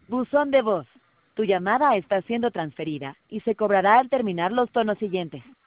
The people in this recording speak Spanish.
Buzón de voz. Tu llamada está siendo transferida y se cobrará al terminar los tonos siguientes.